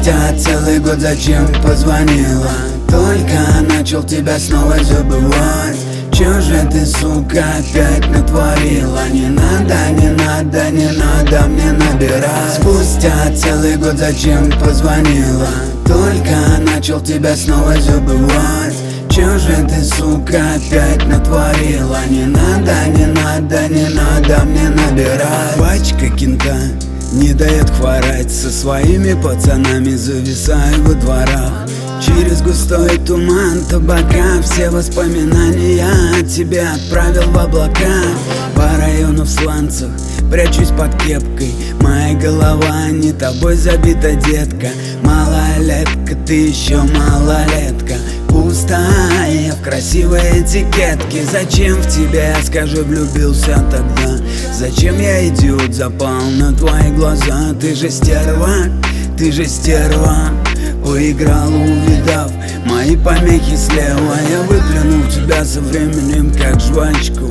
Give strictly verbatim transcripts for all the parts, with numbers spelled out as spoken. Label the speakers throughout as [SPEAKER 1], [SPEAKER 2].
[SPEAKER 1] Спустя целый год зачем позвонила? Только начал тебя снова забывать. Чё же ты, сука, опять натворила? Не надо, не надо, не надо мне набирать. Спустя целый год зачем позвонила? Только начал тебя снова забывать. Чё же ты, сука, опять натворила? Не надо, не надо, не надо мне набирать. Пачка кента не дает хворать. Со своими пацанами зависаю во дворах. Через густой туман табака все воспоминания о тебе отправил в облака. По району в сланцах прячусь под кепкой. Моя голова не тобой забита, детка. Малолетка, ты еще малолетка. Пустая в красивой этикетке. Зачем в тебя, скажи, влюбился тогда? Зачем я, идиот, запал на твои глаза? Ты же стерва, ты же стерва. Поиграл, увидав мои помехи слева. Я выплюнул тебя со временем, как жвачку.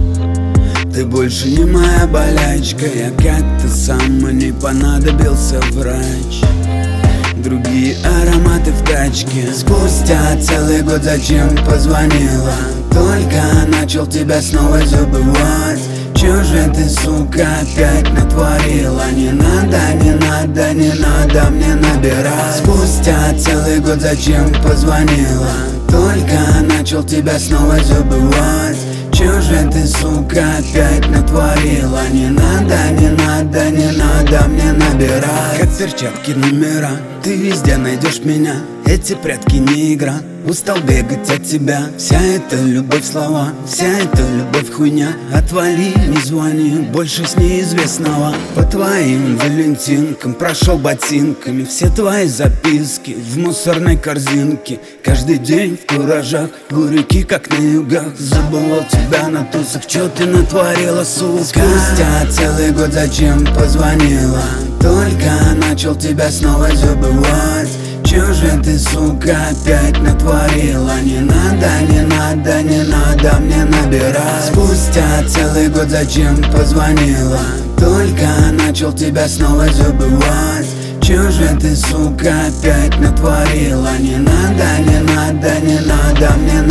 [SPEAKER 1] Ты больше не моя болячка. Я как-то сам, мне понадобился врач. Другие ароматы в тачке. Спустя целый год зачем позвонила? Только начал тебя снова забывать. Чё же ты, сука, опять натворила? Не надо, не надо, не надо мне набирать. Спустя целый год зачем позвонила? Только начал тебя снова забывать. Чё же ты, сука, опять натворила? Не надо, не надо, не надо мне набирать. Как перчатки номера, ты везде найдешь меня. Эти прятки не игра. Устал бегать от тебя. Вся эта любовь слова, вся эта любовь хуйня. Отвали, не звони, больше с неизвестного. По твоим валентинкам прошел ботинками. Все твои записки в мусорной корзинке. Каждый день в куражах, у реки как на югах. Забывал тебя на тусах, чё ты натворила, сука? Спустя целый год зачем позвонила? Только начал тебя снова забывать. Чё же ты, сука, опять натворила? Не надо, не надо, не надо мне набирать. Спустя целый год зачем позвонила? Только начал тебя снова забывать. Чё же ты, сука, опять натворила? Не надо, не надо, не надо мне